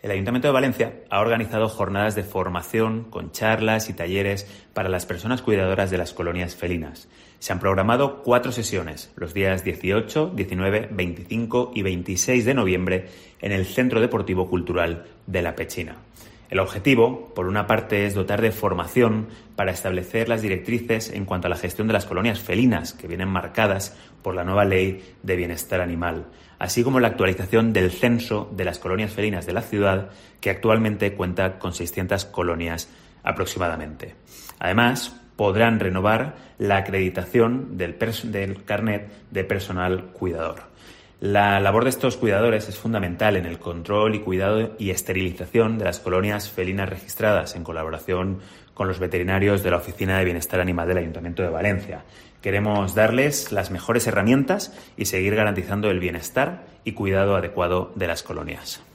El Ayuntamiento de Valencia ha organizado jornadas de formación con charlas y talleres para las personas cuidadoras de las colonias felinas. Se han programado 4 sesiones, los días 18, 19, 25 y 26 de noviembre en el Centro Deportivo Cultural de La Pechina. El objetivo, por una parte, es dotar de formación para establecer las directrices en cuanto a la gestión de las colonias felinas, que vienen marcadas por la nueva Ley de Bienestar Animal, así como la actualización del censo de las colonias felinas de la ciudad, que actualmente cuenta con 600 colonias aproximadamente. Además, podrán renovar la acreditación del carnet de personal cuidador. La labor de estos cuidadores es fundamental en el control y cuidado y esterilización de las colonias felinas registradas en colaboración con los veterinarios de la Oficina de Bienestar Animal del Ayuntamiento de Valencia. Queremos darles las mejores herramientas y seguir garantizando el bienestar y cuidado adecuado de las colonias.